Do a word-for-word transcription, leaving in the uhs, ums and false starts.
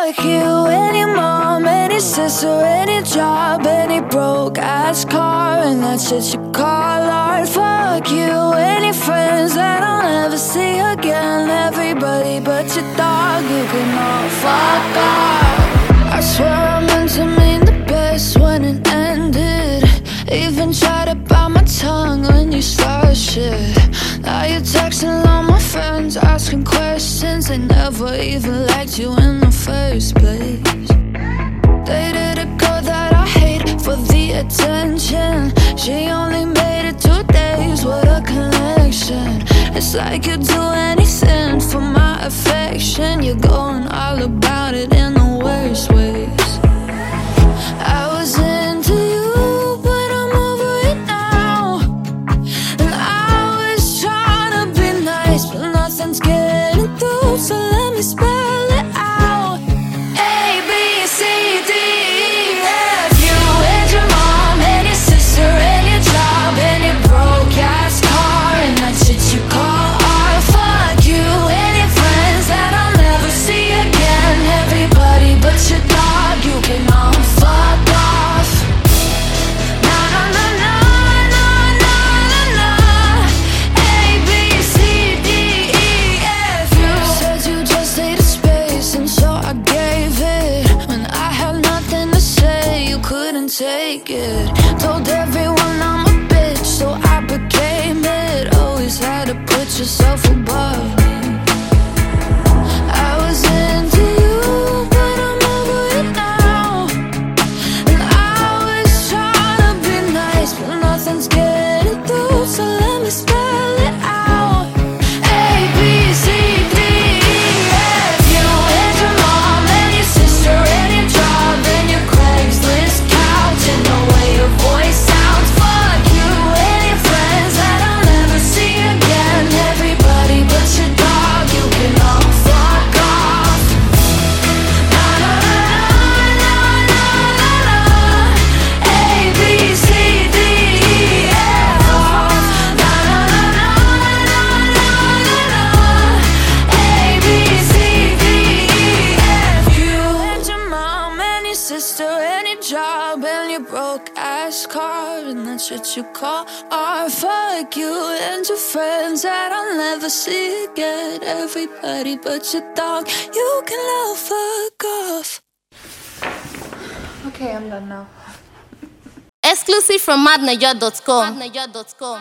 Fuck you and your mom and your sister and your job and your broke ass car and that shit you call art. Fuck you and your friends that I'll never see again. Everybody but your dog, you can all fuck off. I swear I meant to mean the best when it ended. Even tried to bite my tongue when you started shit. Now you're texting all my friends, asking questions. They never even liked you in the first place. Dated a girl that I hate for the attention. She only made it two days, what a connection. It's like you'd do anything for my affection. You're going all about it in the worst ways. I was into you, but I'm over it now. And I was trying to be nice, but nothing's getting through, so let me spell it out. A, B, C, D, E, F. You and your mom and your sister and your job and your broke ass car and that shit you call art. Fuck you and your friends that I'll never see again. Everybody but your dog, you can all fuck off. Na na na na na na na na. A, B, C, D, E, F. You said you just needed space and so I gave it. When I had nothing to say, you couldn't take it. Told everyone I'm a bitch, so I became it. Always had to put yourself above me. I was into you, but I'm over it now. And I was trying to be nice, but nothing's getting through, so let me spell it out. A, B, C, D, E, F. You and your mom and your sister and your job and your Craigslist couch and the way your voice sounds. Fuck you and your friends that I'll never see again. Everybody but your dog, you can all fuck off. Na na na na na na na. A, B, C, D, E, F. Na na na na na na na na. A, B, C, D, E, F. You and your mom and your sister and your job and your broke ass car and that shit you call art. Fuck you and your friends that I'll never see again. Everybody but your dog, you can all fuck off. Okay, I'm done now. Exclusive from madnaja dot com.